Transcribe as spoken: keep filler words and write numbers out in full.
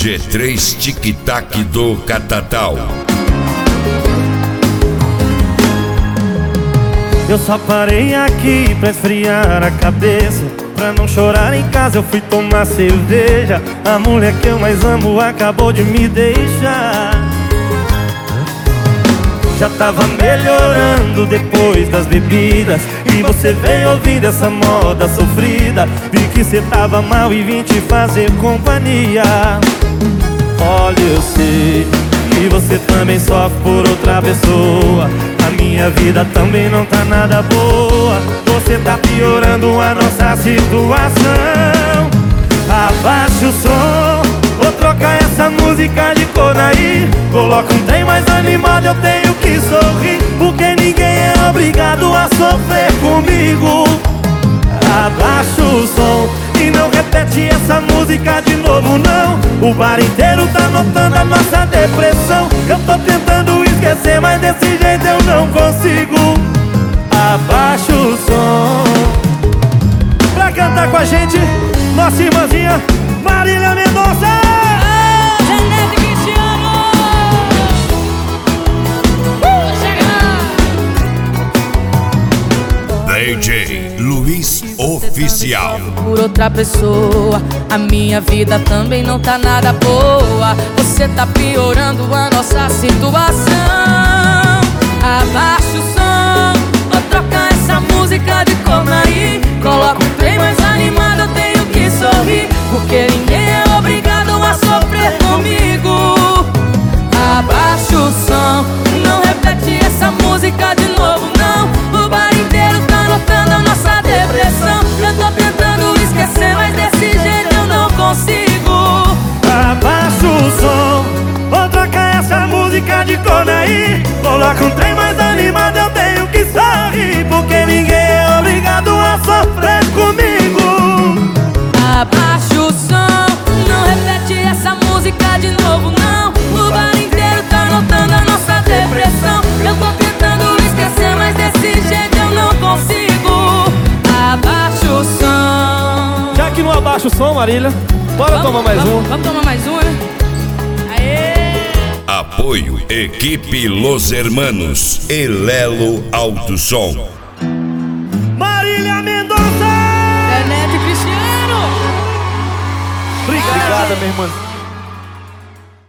G três Tic Tac do Catatal. Eu só parei aqui pra esfriar a cabeça, pra não chorar em casa eu fui tomar cerveja. A mulher que eu mais amo acabou de me deixar. Já tava melhorando depois das bebidas, e você veio ouvindo essa moda sofrida. Vi que cê tava mal e vim te fazer companhia. Olha, eu sei que você também sofre por outra pessoa. A minha vida também não tá nada boa. Você tá piorando a nossa situação. Abaixa o som, vou trocar essa música de cor aí. Coloca um trem mais animado, eu tenho que sorrir, porque ninguém é obrigado a sofrer comigo. Abaixa o som e não repete essa música de novo não. O bar inteiro tá notando a nossa depressão. Eu tô tentando esquecer, mas desse jeito eu não consigo. Abaixa o som. Pra cantar com a gente, nossa irmãzinha Marília Mendonça. Janete Cristiano. Uh, chega! D J Luiz Oficial. Por outra pessoa, a minha vida também não tá nada boa. Você tá piorando a nossa situação. Abaixa o som, vou trocar essa música de coma aí. Coloca um trem mais animado, eu tenho que sorrir, porque ninguém é obrigado a sofrer comigo. Abaixa o som, não repete essa música de novo não. O bar inteiro tá notando a nossa depressão. Eu tô tentando esquecer, mas desse jeito eu não consigo. Abaixa o som, vou trocar essa música de cor aí. Coloca um trem mais animado, eu tenho que sorrir, porque ninguém é obrigado a sofrer comigo. Abaixa o som, não repete essa música de novo não. O bar inteiro tá notando a nossa depressão. Eu tô tentando esquecer, mas desse jeito eu não consigo. Abaixa o som. Já que não abaixa o som, Marília, bora Vamos, tomar mais vamos, um. Vamos tomar mais um, né? Aê! Apoio Equipe Los Hermanos e Lelo Alto Som. Marília Mendonça! Janete Cristiano! Obrigada, minha irmã.